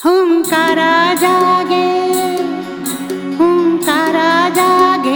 हुंकारा जागे, हुंकारा जागे,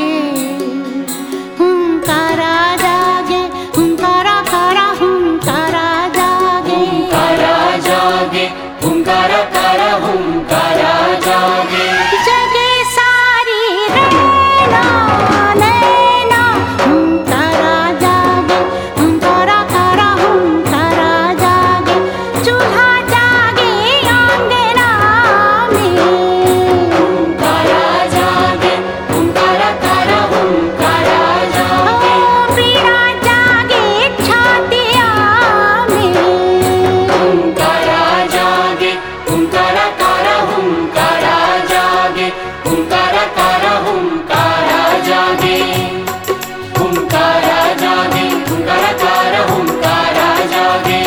हुंकारा जागे, हुंकारा कारा हुंकारा जागे, हुंकारा जागे, हुंकारा कारा हुंकारा जागे। जगे सारी रैना नैना, हुंकारा जागे, हुंकारा कारा हुंकारा जागे, चूल्हा जागे आंगना में, हुंकारा जागे, हुंकारा कारा हुंकारा जागे। पीड़ा जागे छातिया में, हुंकारा जागे, हुंकारा कारा हुंकारा जागे, हुंकारा कारा हुंकारा जागे। हुंकारा जागे, हुंकारा कारा हुंकारा जागे।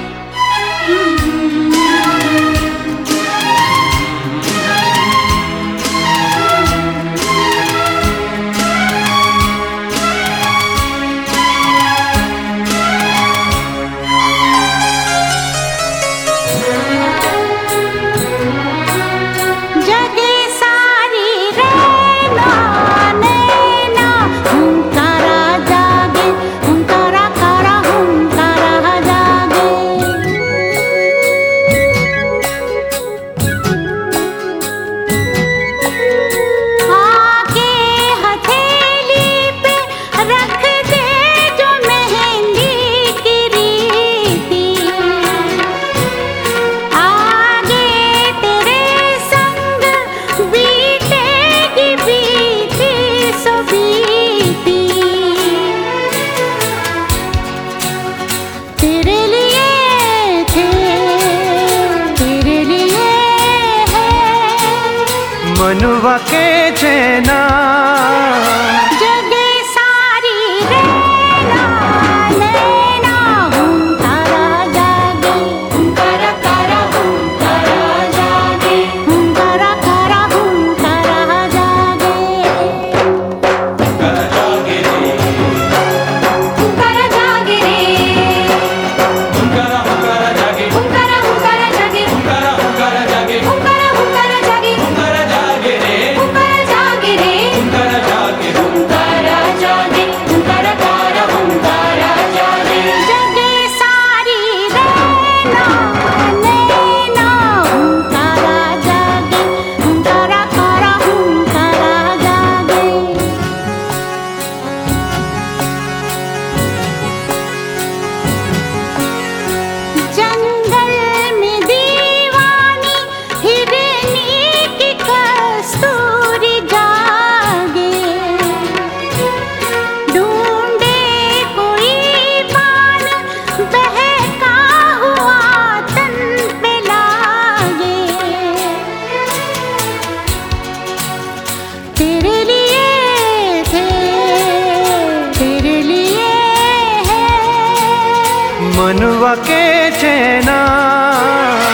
जगे सारी रैना नैना, हुंकारा जागे, हुंकारा कारा हुंकारा जागे। आगे हथेली पे रख दे जो मेहंदी की रीति, आगे तेरे संग बीतेगी बीती सो बीती। तेरे लिए थे, तेरे लिए है, मनुवा के चेना जगे सारी रैना नैना, हुंकारा जागे, हुंकारा कारा हुंकारा जागे। हुंकारा कारा हुंकारा जागे। हुंकारा जागे रे, हुंकारा जागे रे, हुंकारा हुंकारा जागे, हुंकारा हुंकारा जागे, हुंकारा हुंकारा जागे, हुंकारा हुंकारा जागे, हुंकारा जागे रे, हुंकारा जागे रे, हुंकारा जागे, हुंकारा जागे, हुंकारा कारा हुंकारा जागे। जगे सारी रैना नैना, हुंकारा जागे, हुंकारा कारा हुंकारा जागे। जंगल में दीवानी हिरनी की कस्तूरी जागे, ढूंढे कोई बाण बहका हुआ तन पे लागे। तेरे लिए थे, तेरे लिए है, मनुवा के चेना